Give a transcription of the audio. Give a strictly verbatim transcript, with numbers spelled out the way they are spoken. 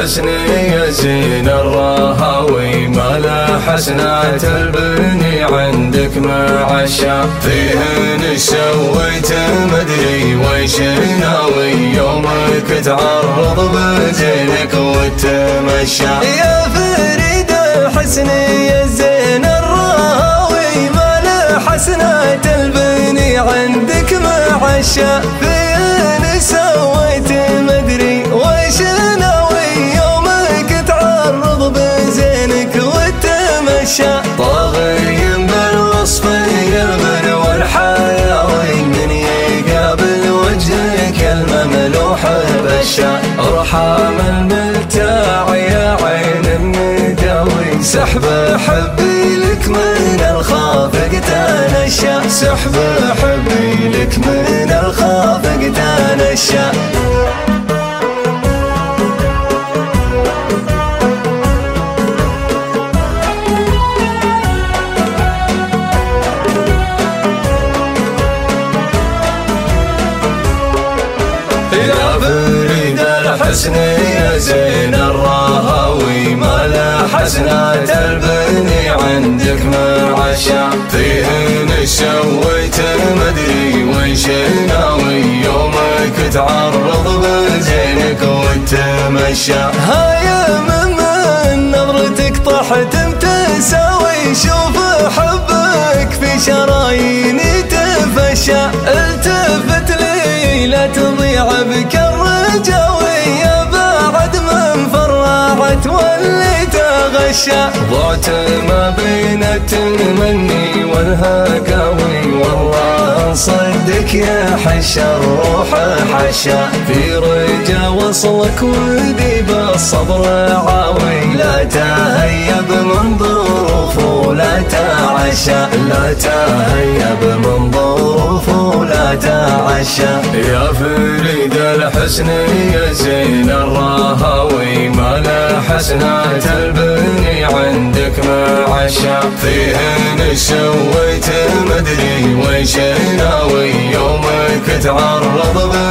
الحسن يا زين الرهاوي، ما لا حسنات البني عندك معشا. فيهن ايش سويت مدري ويش ناوي، يومك تعرض بزينك وتمشى. يا فريد الحسن يا زين الرهاوي، ما لا حسنات البني عندك معشا. فين سويت مدري ويش ناوي، يومك تعرض بزينك وتمشى. طاغي بالوصف يلبن والحياوي، من يقابل وجهك المملوح بشا. ارحم الملتاع يا عين مداوي، سحب حبي لك من الخافق تنشا. سحب حبي لك من الخافق تنشا. يا فريد الحسن يا زين الرهاوي، ما لا حسنات البني عندك معشا. فيهن ايش سويت مدري ويش ناوي، يومك تعرض بزينك وتمشى. هاي من نظرتك طحت متساوي، شوف حبك في شراييني تفشى. التفت لي لا تضيع بك الرجاوي، يا بعد من فرعت واللي تغشى. ضعت ما بين التمني والهقاوي، والله صدق يا حشا الروح حشا. في رجا وصلك ودي بالصبر عاوي، لا تهيب من ظروف ولا تعشى. لا تهيب من ظروف ولا تعشى. يا فريد الحسن يا زين الرهاوي، ما لا حسنات البني عندك معشا. فيهن ايش سويت مدري ويش ناوي، يومك تعرض